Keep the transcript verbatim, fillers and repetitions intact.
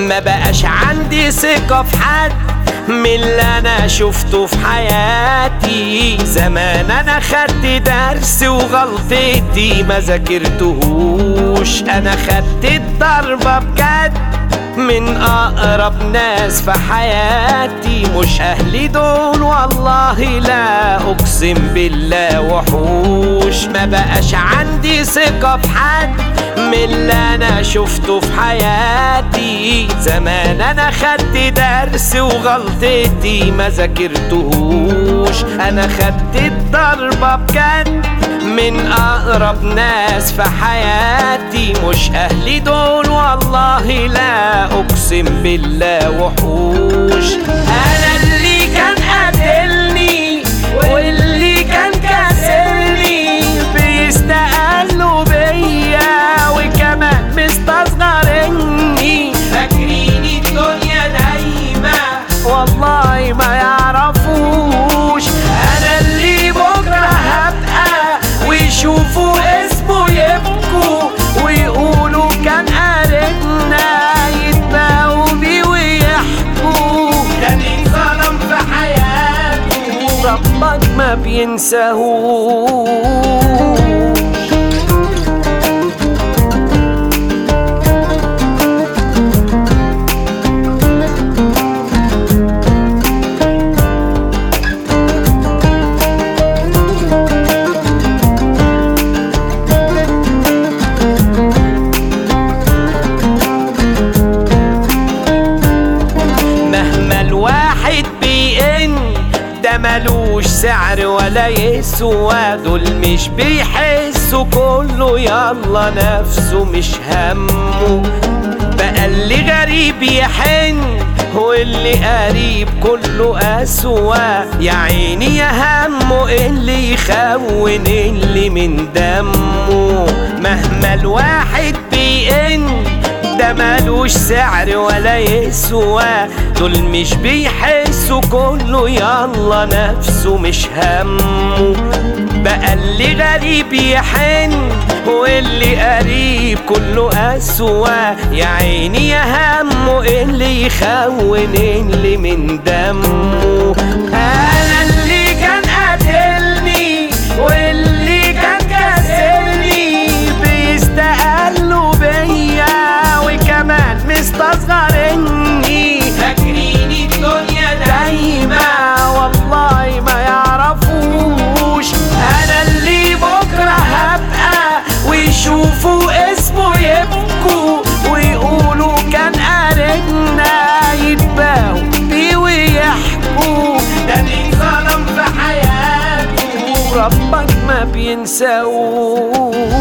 ما بقاش عندي ثقة في حد من اللي انا شفته في حياتي. زمان انا خدت درس وغلطتي ما ذاكرتهوش، انا خدت الضربة بجد من اقرب ناس في حياتي. مش اهلي دول والله لا اقسم بالله وحوش. ما بقاش عندي ثقة في حد من اللي انا شفته في حياتي. زمان انا خدت درس وغلطتي ما ذاكرتهوش، انا خدت الضربة بجد من اقرب ناس في حياتي. مش اهلي دول والله لا اقسم بالله وحوش. انا اللي كان قاتلني واللي كان كاسرني بيستقلوا بيا وكمان مستصغرني. فاكرين الدنيا دايما والله ما يعرفوش. انا اللي بكره هبقى ويشوفوا اسمه يبكوا ويقولوا كان قاربنا، يتباهوا بيه ويحكوا كان اتظلم في حياته ربك ما بينساهوش. ده ملوش سعر ولا يسوى، دول مش بيحسوا كله يلا نفسه مش همه. بقى اللي غريب يحن واللي قريب كله أسوأ. يا عيني يا همه اللي يخون اللي من دمه. مهما الواحد بيئن ده مالوش سعر ولا يسوى، دول مش بيحسوا كله يلا نفسه مش همه. بقى اللي غريب يحن واللي قريب كله أسوأ. يا عيني يا همه اللي يخون اللي من دمه. أنا اللي كان قاتلني واللي كان كاسرني بيستقلوا بيا وكمان مستصغرني. فاكرين الدنيا دايما والله ما يعرفوش. انا اللي بكره هبقى ويشوفوا اسمه يبكوا ويقولوا كان قاربنا، يتباهوا بيه ويحكوا ده اللي ظلم في حياته ربك ما بينساهوش.